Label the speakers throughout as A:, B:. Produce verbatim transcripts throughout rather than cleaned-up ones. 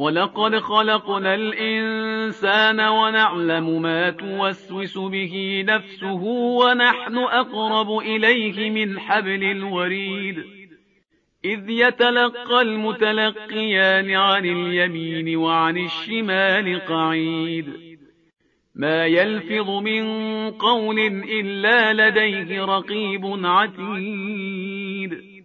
A: ولقد خلقنا الإنسان ونعلم ما توسوس به نفسه ونحن أقرب إليه من حبل الوريد إذ يتلقى المتلقيان عن اليمين وعن الشمال قعيد ما يلفظ من قول إلا لديه رقيب عتيد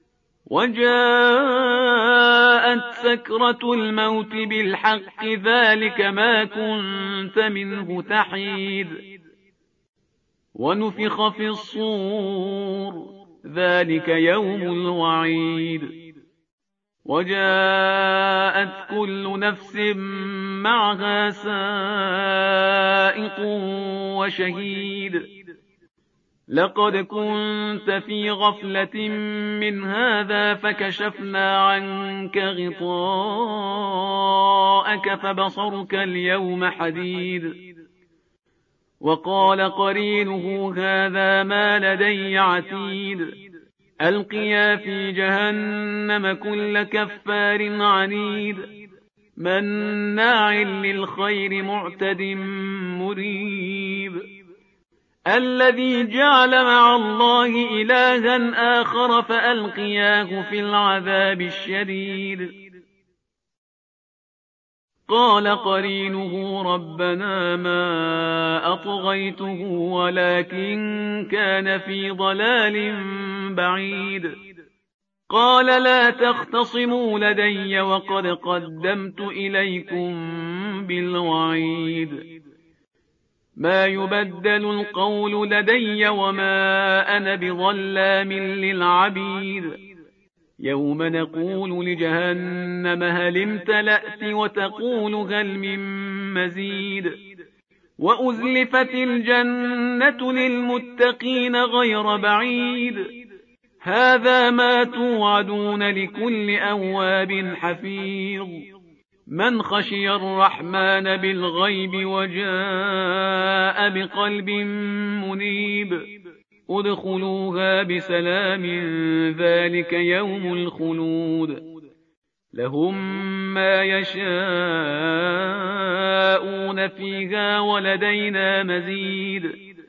A: وجاءت سكرة الموت بالحق ذلك ما كنت منه تحيد ونفخ في الصور ذلك يوم الوعيد وجاءت كل نفس معها سائق وشهيد لقد كنت في غفلة من هذا فكشفنا عنك غطاءك فبصرك اليوم حديد وقال قرينه هذا ما لدي عتيد ألقيا في جهنم كل كفار عنيد مناع للخير معتد مريب الذي جعل مع الله إلها آخر فألقياه في العذاب الشديد قال قرينه ربنا ما أطغيته ولكن كان في ضلال بعيد قال لا تختصموا لدي وقد قدمت إليكم بالوعيد ما يبدل القول لدي وما أنا بظلام للعبيد يوم نقول لجهنم هل امتلأت وتقول هل من مزيد وأزلفت الجنة للمتقين غير بعيد هذا ما توعدون لكل أواب حفيظ من خشي الرحمن بالغيب وجاء بقلب منيب ادخلوها بسلام ذلك يوم الخلود لهم ما يشاءون فيها ولدينا مزيد